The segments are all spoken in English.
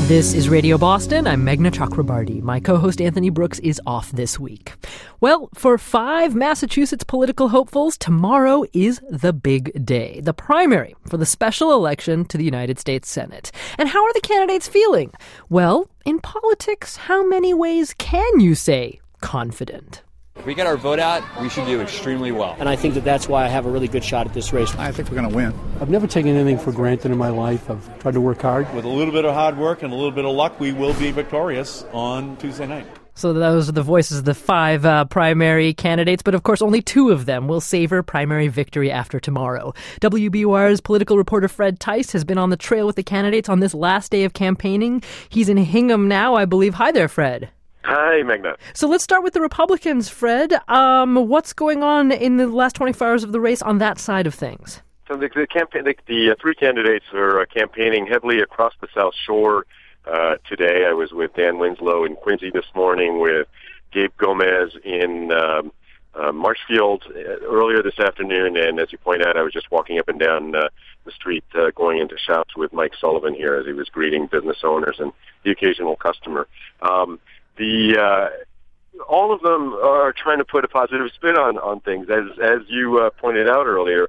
This is Radio Boston. I'm Meghna Chakrabarty. My co-host Anthony Brooks is off this week. Well, for 5 Massachusetts political hopefuls, tomorrow is the big day, the primary for the special election to the United States Senate. And how are the candidates feeling? Well, in politics, how many ways can you say confident? If we get our vote out, we should do extremely well. And I think that's why I have a really good shot at this race. I think we're going to win. I've never taken anything for granted in my life. I've tried to work hard. With a little bit of hard work and a little bit of luck, we will be victorious on Tuesday night. So those are the voices of the 5 primary candidates, but of course only 2 of them will savor primary victory after tomorrow. WBUR's political reporter Fred Tice has been on the trail with the candidates on this last day of campaigning. He's in Hingham now, I believe. Hi there, Fred. Hi, Meghna. So let's start with the Republicans, Fred. What's going on in the last 24 hours of the race on that side of things? So the 3 candidates are campaigning heavily across the South Shore today. I was with Dan Winslow in Quincy this morning, with Gabe Gomez in Marshfield earlier this afternoon, and as you point out, I was just walking up and down the street going into shops with Mike Sullivan here as he was greeting business owners and the occasional customer. All of them are trying to put a positive spin on things. As you pointed out earlier,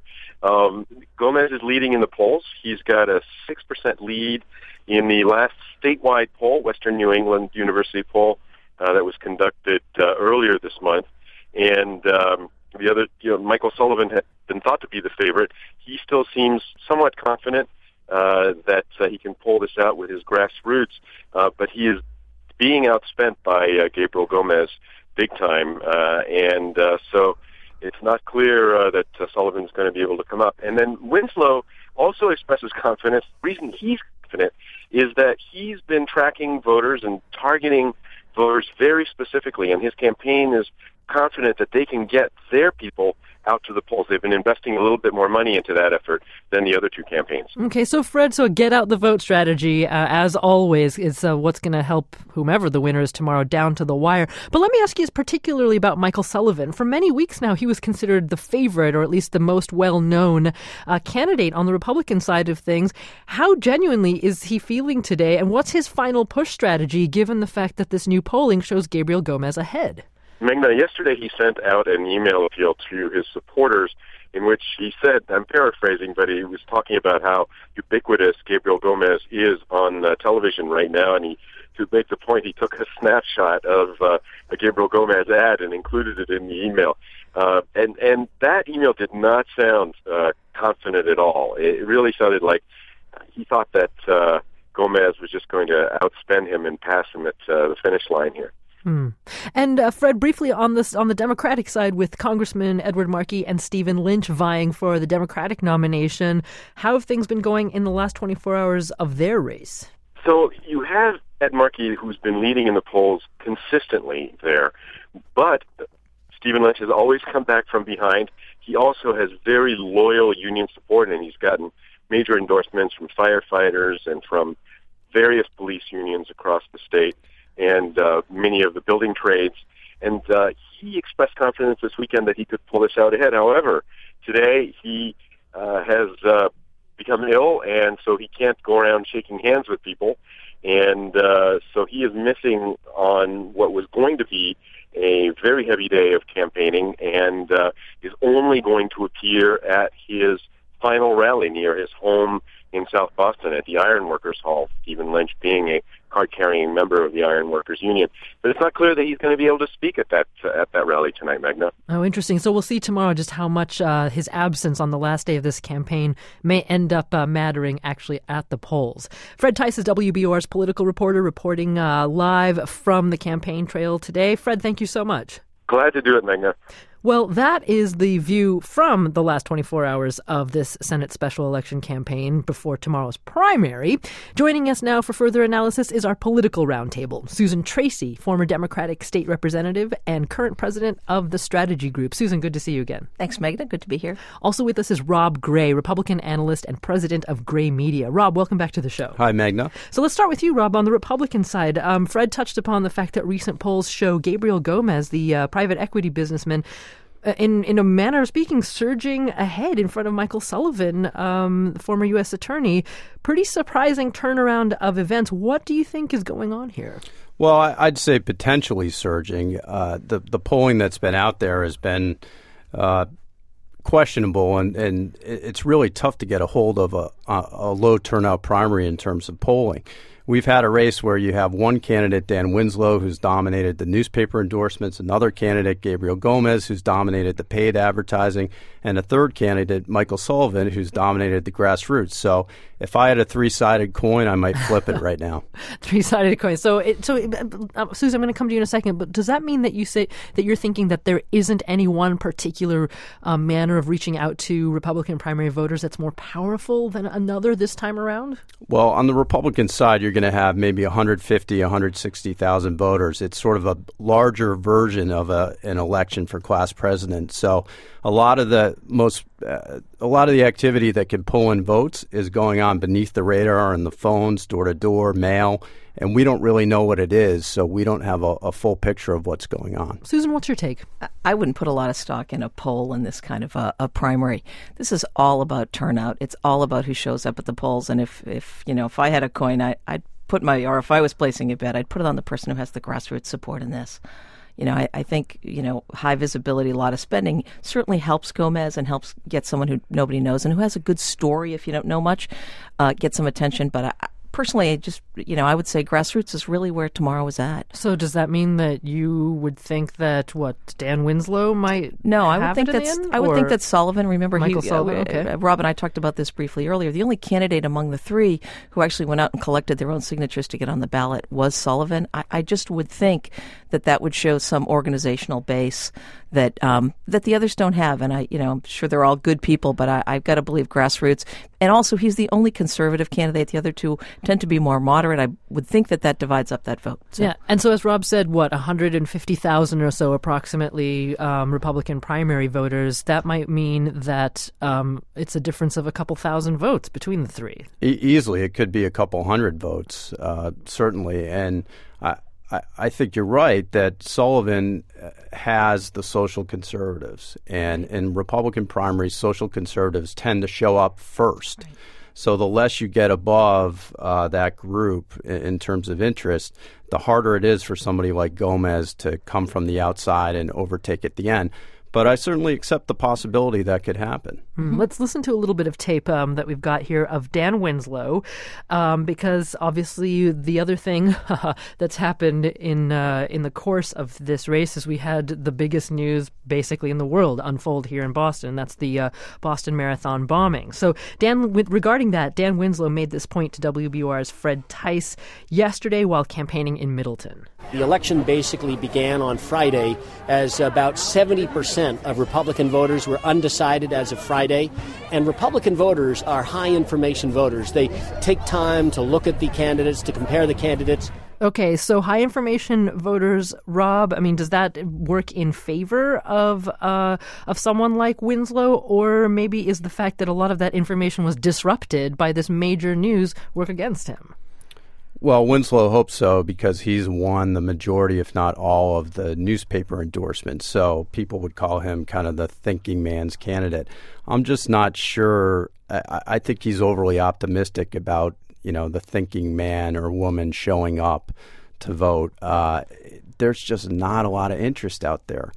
Gomez is leading in the polls. He's got a 6% lead in the last statewide poll, Western New England University poll, that was conducted earlier this month. And the other, Michael Sullivan had been thought to be the favorite. He still seems somewhat confident that he can pull this out with his grassroots, but he is being outspent by Gabriel Gomez big time, and so it's not clear that Sullivan's going to be able to come up. And then Winslow also expresses confidence. The reason he's confident is that he's been tracking voters and targeting voters very specifically, and his campaign is confident that they can get their people out to the polls. They've been investing a little bit more money into that effort than the other 2 campaigns. Okay, so Fred, get out the vote strategy, as always, is what's going to help whomever the winner is tomorrow down to the wire. But let me ask you particularly about Michael Sullivan. For many weeks now, he was considered the favorite, or at least the most well-known candidate on the Republican side of things. How genuinely is he feeling today, and what's his final push strategy, given the fact that this new polling shows Gabriel Gomez ahead? Meghna, yesterday he sent out an email appeal to his supporters in which he said, I'm paraphrasing, but he was talking about how ubiquitous Gabriel Gomez is on television right now, and to make the point, he took a snapshot of a Gabriel Gomez ad and included it in the email. And that email did not sound confident at all. It really sounded like he thought that Gomez was just going to outspend him and pass him at the finish line here. And Fred, briefly on the Democratic side, with Congressman Edward Markey and Stephen Lynch vying for the Democratic nomination, how have things been going in the last 24 hours of their race? So you have Ed Markey, who's been leading in the polls consistently there, but Stephen Lynch has always come back from behind. He also has very loyal union support, and he's gotten major endorsements from firefighters and from various police unions across the state, and many of the building trades. And he expressed confidence this weekend that he could pull this out ahead. However, today he has become ill, and so he can't go around shaking hands with people. And so he is missing on what was going to be a very heavy day of campaigning, and is only going to appear at his final rally near his home in South Boston at the Ironworkers Hall, Stephen Lynch being a card-carrying member of the Ironworkers Union. But it's not clear that he's going to be able to speak at that rally tonight, Meghna. Oh, interesting. So we'll see tomorrow just how much his absence on the last day of this campaign may end up mattering actually at the polls. Fred Tice is WBUR's political reporter, reporting live from the campaign trail today. Fred, thank you so much. Glad to do it, Meghna. Well, that is the view from the last 24 hours of this Senate special election campaign before tomorrow's primary. Joining us now for further analysis is our political roundtable. Susan Tracy, former Democratic state representative and current president of the Strategy Group. Susan, good to see you again. Thanks, Meghna. Good to be here. Also with us is Rob Gray, Republican analyst and president of Gray Media. Rob, welcome back to the show. Hi, Meghna. So let's start with you, Rob, on the Republican side. Fred touched upon the fact that recent polls show Gabriel Gomez, the private equity businessman, in a manner of speaking, surging ahead in front of Michael Sullivan, the former U.S. attorney. Pretty surprising turnaround of events. What do you think is going on here? Well, I'd say potentially surging. The polling that's been out there has been questionable, and it's really tough to get a hold of a low turnout primary in terms of polling. We've had a race where you have one candidate, Dan Winslow, who's dominated the newspaper endorsements, another candidate, Gabriel Gomez, who's dominated the paid advertising, and a third candidate, Michael Sullivan, who's dominated the grassroots. So if I had a three-sided coin, I might flip it right now. Three-sided coin. So Susan, I'm going to come to you in a second, but does that mean that you say that you're thinking that there isn't any one particular manner of reaching out to Republican primary voters that's more powerful than another this time around? Well, on the Republican side, you're going to have maybe 150, 160,000 voters. It's sort of a larger version of an election for class president. So a lot of the activity that can pull in votes is going on beneath the radar on the phones, door to door, mail, and we don't really know what it is, so we don't have a full picture of what's going on. Susan, what's your take? I wouldn't put a lot of stock in a poll in this kind of a primary. This is all about turnout. It's all about who shows up at the polls, and if I had a coin, I'd put or if I was placing a bet, I'd put it on the person who has the grassroots support in this. I think, high visibility, a lot of spending certainly helps Gomez and helps get someone who nobody knows and who has a good story, if you don't know much, get some attention. But personally, I would say grassroots is really where tomorrow is at. So does that mean that you would think that Dan Winslow might? No, I would think that Sullivan. Remember, Michael Sullivan. Okay. Rob and I talked about this briefly earlier. The only candidate among the three who actually went out and collected their own signatures to get on the ballot was Sullivan. I just would think that would show some organizational base that the others don't have. And I'm sure they're all good people, but I've got to believe grassroots. And also, he's the only conservative candidate. The other two tend to be more moderate. I would think that divides up that vote. So. Yeah, and so as Rob said, 150,000 or so approximately Republican primary voters, that might mean that it's a difference of a couple thousand votes between the three. Easily, it could be a couple hundred votes, certainly. And I think you're right that Sullivan has the social conservatives, and in Republican primaries, social conservatives tend to show up first. Right. So the less you get above that group in terms of interest, the harder it is for somebody like Gomez to come from the outside and overtake at the end. But I certainly accept the possibility that could happen. Let's listen to a little bit of tape that we've got here of Dan Winslow, because obviously the other thing that's happened in the course of this race is we had the biggest news basically in the world unfold here in Boston. That's the Boston Marathon bombing. So regarding that, Dan Winslow made this point to WBUR's Fred Tice yesterday while campaigning in Middleton. The election basically began on Friday as about 70% of Republican voters were undecided as of Friday. And Republican voters are high information voters. They take time to look at the candidates, to compare the candidates. Okay, so high information voters, Rob, does that work in favor of someone like Winslow, or maybe is the fact that a lot of that information was disrupted by this major news work against him? Well, Winslow hopes so because he's won the majority, if not all, of the newspaper endorsements. So people would call him kind of the thinking man's candidate. I'm just not sure. I think he's overly optimistic about, the thinking man or woman showing up to vote. There's just not a lot of interest out there.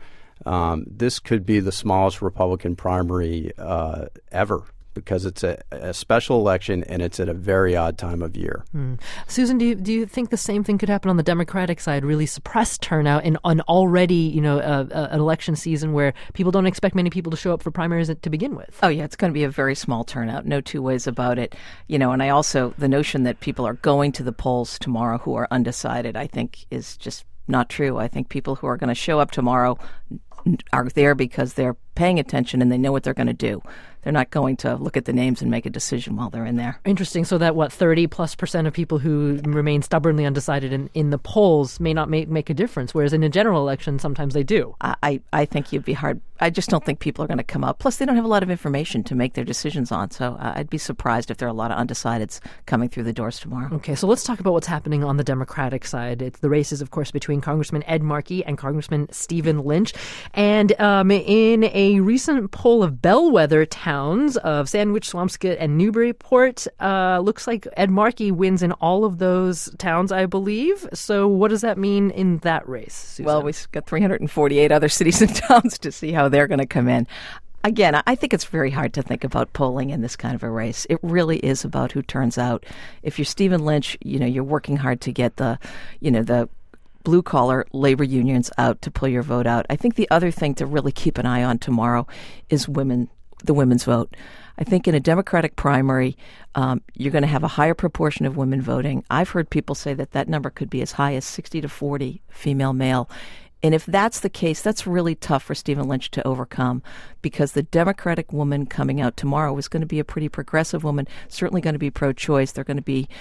This could be the smallest Republican primary ever, because it's a special election and it's at a very odd time of year. Susan, do you think the same thing could happen on the Democratic side, really suppress turnout in an already, an election season where people don't expect many people to show up for primaries to begin with? Oh, yeah, it's going to be a very small turnout. No two ways about it. And I also, the notion that people are going to the polls tomorrow who are undecided, I think is just not true. I think people who are going to show up tomorrow are there because they're paying attention and they know what they're going to do. They're not going to look at the names and make a decision while they're in there. Interesting. So that 30+% of people who remain stubbornly undecided in the polls may not make a difference, whereas in a general election, sometimes they do. I think you'd be hard. I just don't think people are going to come out. Plus, they don't have a lot of information to make their decisions on. So I'd be surprised if there are a lot of undecideds coming through the doors tomorrow. Okay, so let's talk about what's happening on the Democratic side. It's the races, of course, between Congressman Ed Markey and Congressman Stephen Lynch. And in a recent poll of bellwether towns of Sandwich, Swampscott, and Newburyport, looks like Ed Markey wins in all of those towns, I believe. So what does that mean in that race, Susan? Well, we've got 348 other cities and towns to see how they're going to come in. Again, I think it's very hard to think about polling in this kind of a race. It really is about who turns out. If you're Stephen Lynch, you're working hard to get the blue-collar labor unions out to pull your vote out. I think the other thing to really keep an eye on tomorrow is the women's vote. I think in a Democratic primary, you're going to have a higher proportion of women voting. I've heard people say that number could be as high as 60-40 female-male. And if that's the case, that's really tough for Stephen Lynch to overcome, because the Democratic woman coming out tomorrow is going to be a pretty progressive woman, certainly going to be pro-choice. They're going to be,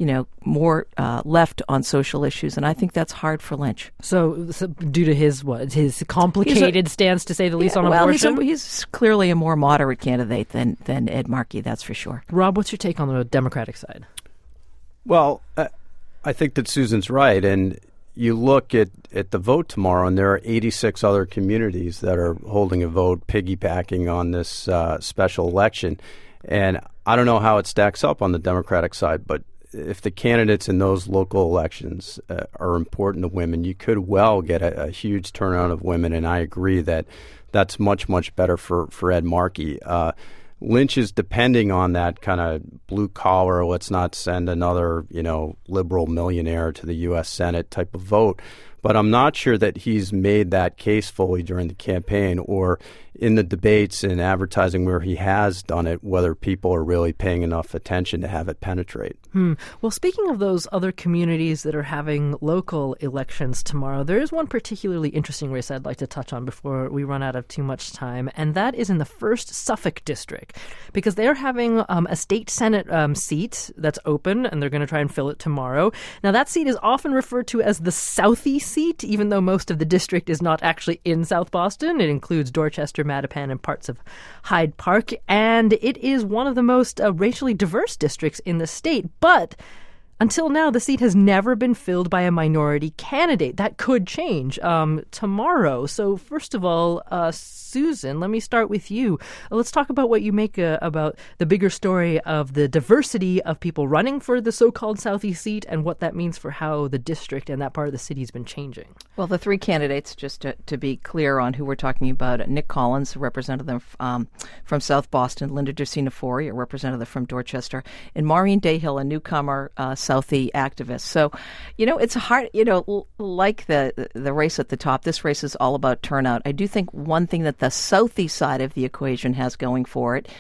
more left on social issues, and I think that's hard for Lynch. So due to his complicated stance, to say the least, on abortion? He's clearly a more moderate candidate than Ed Markey, that's for sure. Rob, what's your take on the Democratic side? Well, I think that Susan's right, and you look at the vote tomorrow, and there are 86 other communities that are holding a vote, piggybacking on this special election. And I don't know how it stacks up on the Democratic side, but if the candidates in those local elections are important to women, you could well get a huge turnout of women. And I agree that that's much, much better for Ed Markey. Lynch is depending on that kind of blue collar, let's not send another, liberal millionaire to the U.S. Senate type of vote. But I'm not sure that he's made that case fully during the campaign or in the debates and advertising where he has done it, whether people are really paying enough attention to have it penetrate. Well, speaking of those other communities that are having local elections tomorrow, there is one particularly interesting race I'd like to touch on before we run out of too much time, and that is in the 1st Suffolk District, because they're having a state Senate seat that's open, and they're going to try and fill it tomorrow. Now, that seat is often referred to as the Southie seat, even though most of the district is not actually in South Boston. It includes Dorchester, Mattapan, and parts of Hyde Park, and it is one of the most racially diverse districts in the state. But until now, the seat has never been filled by a minority candidate. That could change tomorrow. So first of all, Susan, let me start with you. Let's talk about what you make about the bigger story of the diversity of people running for the so-called Southeast seat and what that means for how the district and that part of the city has been changing. Well, the three candidates, just to be clear on who we're talking about, Nick Collins, a representative from South Boston, Linda Dursina-Forey, a representative from Dorchester, and Maureen Dayhill, a newcomer Southie activist. So, it's hard, like the race at the top, this race is all about turnout. I do think one thing that the Southie side of the equation has going for it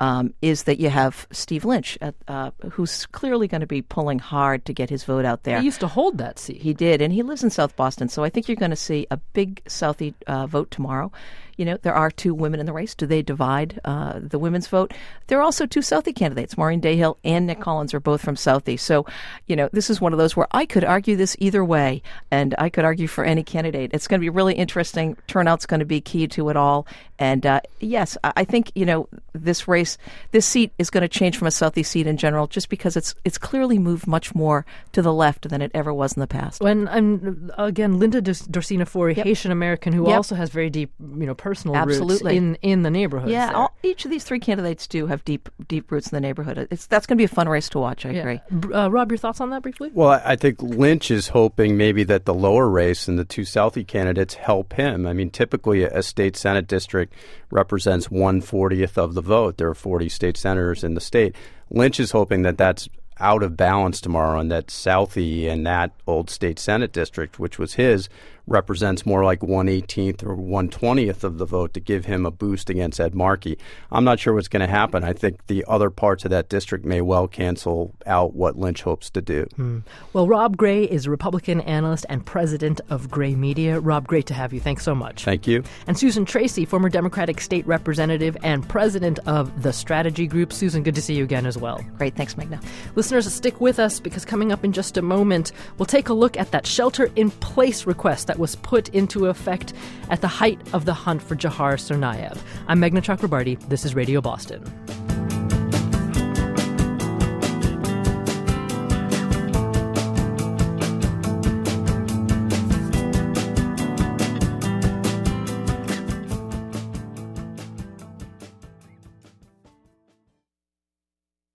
is that you have Steve Lynch, who's clearly going to be pulling hard to get his vote out there. He used to hold that seat. He did, and he lives in South Boston, so I think you're going to see a big Southie vote tomorrow. There are two women in the race. Do they divide the women's vote? There are also two Southie candidates. Maureen Dayhill and Nick Collins are both from Southie. So, this is one of those where I could argue this either way, and I could argue for any candidate. It's going to be really interesting. Turnout's going to be key to it all. And yes, I think, this race, this seat is going to change from a Southie seat in general, just because it's clearly moved much more to the left than it ever was in the past. And again, Linda Dursina-Forey, yep. Haitian American, who yep. also has very deep, personal Absolutely. roots in the neighborhood. Yeah, each of these three candidates do have deep roots in the neighborhood. That's going to be a fun race to watch, I agree. Rob, your thoughts on that briefly? Well, I think Lynch is hoping maybe that the lower race and the two Southie candidates help him. I mean, typically a state Senate district represents 1/40 of the vote. There are 40 state senators in the state. Lynch is hoping that that's out of balance tomorrow and that Southie and that old state Senate district, which was his, represents more like 1/18th or 1/20th of the vote to give him a boost against Ed Markey. I'm not sure what's going to happen. I think the other parts of that district may well cancel out what Lynch hopes to do. Well, Rob Gray is a Republican analyst and president of Gray Media. Rob, great to have you. Thanks so much. Thank you. And Susan Tracy, former Democratic state representative and president of the Strategy Group. Susan, good to see you again as well. Great. Thanks, Magna. Listeners, stick with us because coming up in just a moment, we'll take a look at that shelter-in-place request that was put into effect at the height of the hunt for Jahar Tsarnaev. I'm Meghna Chakrabarti. This is Radio Boston.